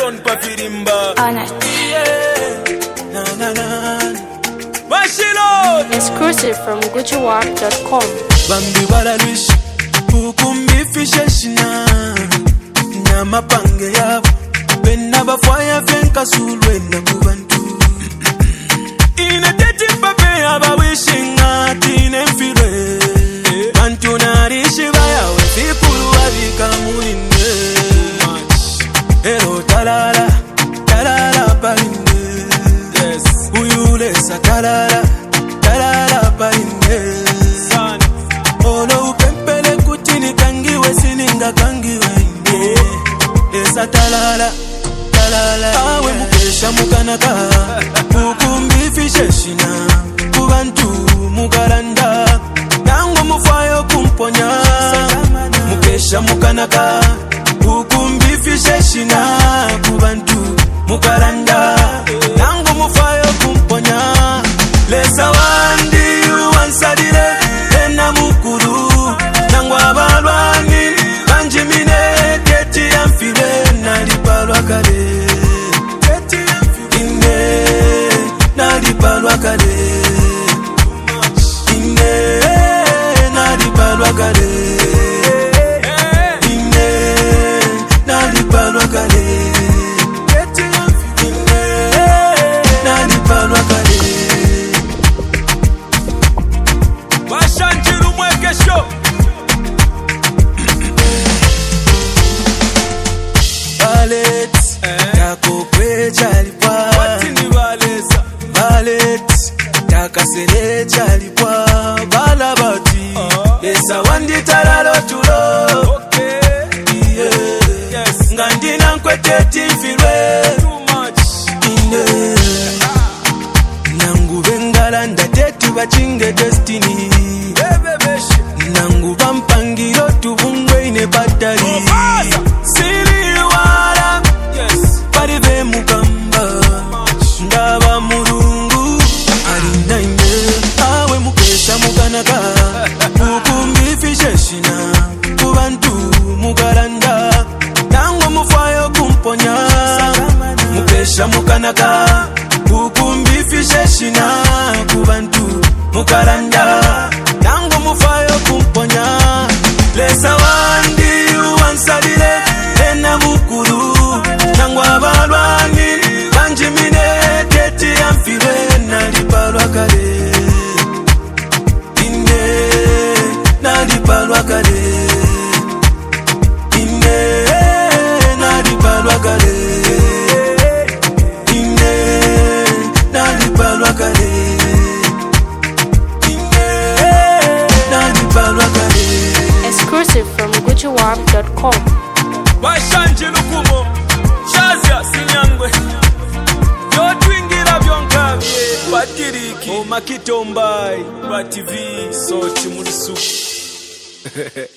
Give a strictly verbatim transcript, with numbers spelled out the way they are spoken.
Lion Pafirimba. Na na na. Bashilo. Exclusive from Gucci Warp dot com. Bambi balalush. Ukumbi fisheshina. Nyama pange yabo. Bena bafwaya fenka sulwe na kubantu. Ine teti pape aba wishing atine mfire. Bantu narishi baya wefikulu wabika munine. Ero talala, talala parinde. Yes. Uyulesa talala, talala parinde. Son. Olo upempele kutini kangiwe sininga kangiwe inde. Esa talala, talala. Awe mukesha mukanaka. Ukumbi fisheshina. Kubantu mukaranda. Nango mufayo kumponya. Mukesha mukanaka. Ukumbi fisheshina. Kubantu mukaranda. Nango mufayo kumponya. Lesa wandi uwansadire. Ena mukuru. Nango abalwani. Banjimine teti amfile. Nalipalwa kale. Teti amfile. Nalipalwa kale. Ine. Nalipalwa kale. Ine. Nalipalwa kale. Teti amfile. Nalipalwa kale. Washanjiru mweke show. Valet, yako kwecha lipwa. Watini valesa. Valet, yakasele chalipwa. Balabati, esa wandi talalo tulo. Okay, yeah. Yes. Ngandina nkwete tifilwe. Too much. Ine. Nangu bengala ndateti bachinge destiny. Nangu bampangiro tubungwe ine batari. Siliwala. Yes. Parive mukamba. Ndaba murungu. Arinda ine. Awe mukesha mukanaka. Ukumbi fisheshina. Kubantu mukaranda. Nango mufayo kumponya. Mukesha mukanaka. Ukumbi fisheshina. Kubantu mukaranda. Nango mufayo kumponya. Lesa wandi uwansadire. Ena mukuru. Nango abalwani. Banjimine teti amfile. Nalipalwa kale. Ine. Nalipalwa kale. Ine. Nalipalwa kale. Ine. Nalipalwa kale. Ine. Nalipalwa kale. Exclusive from Gucci Warp dot com. Washanji lukumo. Shazia sinyangwe. Yotwingira byonkabye. Batiriki. Omakitombai. Bativi. So chimurisu.